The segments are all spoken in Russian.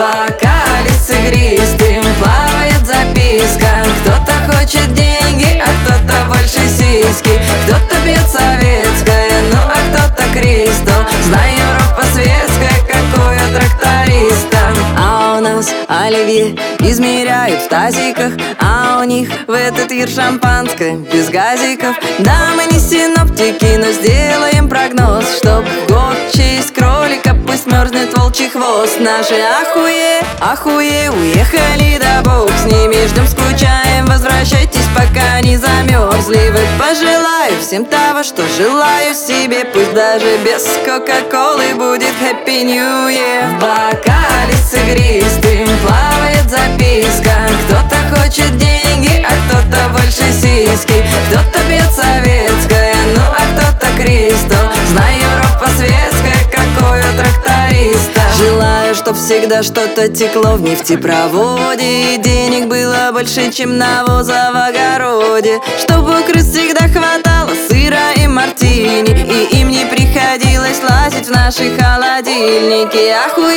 бокале с игристым плавает записка. Кто-то хочет деньги, а кто-то больше сиськи. Кто-то пьет советское, ну а кто-то Кристал. Знай, Европа светская, какой у тракториста. А у нас оливье измеряют в тазиках, а у них в этот мир шампанское без газиков. Да, мы не синоптики, но сделаем прогноз, чтоб в год в честь кролика пусть мерзнет волчий хвост. Наши ахуе уехали, да бог с ними. Ждем, скучаем, возвращайтесь, пока не замерзли вы. Пожелаю всем того, что желаю себе, пусть даже без кока-колы будет Happy New Year. В бокале с игристым плавает записка. Кто-то хочет деньги, а кто-то больше сиськи. Кто-то пьет советское, ну а кто-то Кристал. Знай, Европа светская, какой у тракториста. Желаю, чтоб всегда что-то текло в нефтепроводе, и денег было больше, чем навоза в огороде. Чтобы у крыс всегда хватало сыра и мартини, и им не приходилось лазить в наши холодильники.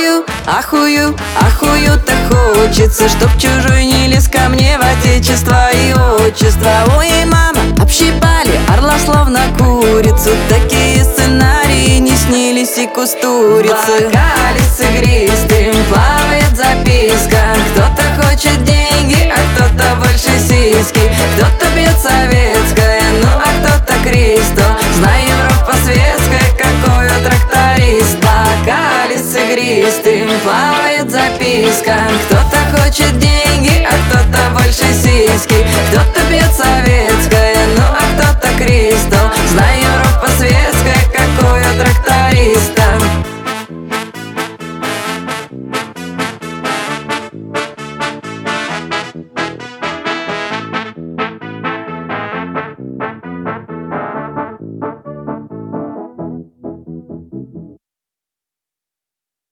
Ахую-то хочется, чтоб чужой не лез ко мне в отечество и отчество. Ой, мама, общипали орла словно курицу. Такие сценарии не снились и кустурицы. В бокале с игристым плавает записка. Кто-то хочет деньги, а кто-то больше сиськи. Кто-то пьет советское, ну а кто-то Кристал. Знай, Европа светская, какой у тракторист. В бокале с игристым плавает записка. Кто-то хочет деньги, а кто-то больше сиськи. Кто-то пьет советское, ну а кто-то Кристал. Знай,